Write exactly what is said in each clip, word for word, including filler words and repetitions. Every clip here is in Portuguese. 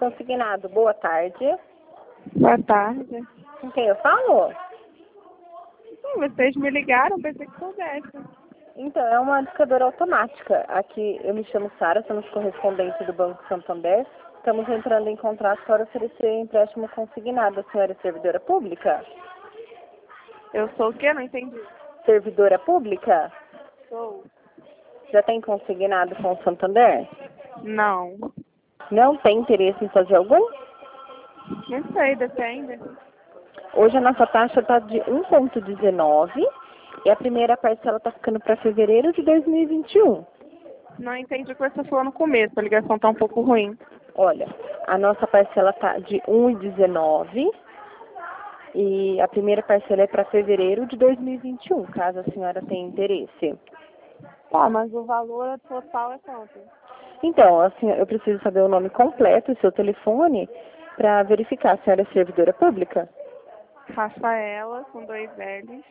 Consignado, boa tarde. Boa tarde. Com quem eu falo? Sim, vocês me ligaram, pensei que soubesse. Então, é uma discadora automática. Aqui eu me chamo Sara, somos correspondente do Banco Santander. Estamos entrando em contrato para oferecer empréstimo consignado. A senhora é servidora pública? Eu sou o quê? Não entendi. Servidora pública? Sou. Já tem consignado com o Santander? Não. Não tem interesse em fazer algum? Não sei, depende. Hoje a nossa taxa está de um vírgula dezenove e a primeira parcela está ficando para fevereiro de dois mil e vinte e um. Não entendi o que você falou no começo, a ligação está um pouco ruim. Olha, a nossa parcela está de um vírgula dezenove e a primeira parcela é para fevereiro de dois mil e vinte e um, caso a senhora tenha interesse. Tá, mas o valor total é quanto? Então, a senhora, eu preciso saber o nome completo e seu telefone para verificar. A senhora é servidora pública? Rafaela, com dois L's.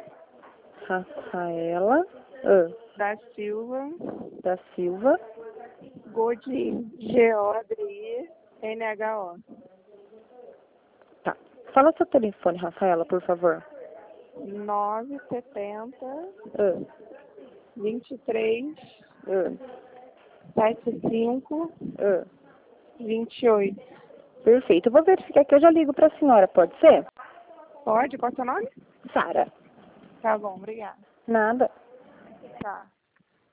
Rafaela ah, Da Silva. da Silva. Godin. G O D I N H O. Tá. Fala seu telefone, Rafaela, por favor. nove setenta, Ah, vinte e três, ah, setenta e cinco, ah. vinte e oito. Perfeito. Eu vou verificar que eu já ligo para a senhora, pode ser? Pode? Qual é o seu nome? Sara. Tá bom, obrigada. Nada. Tá.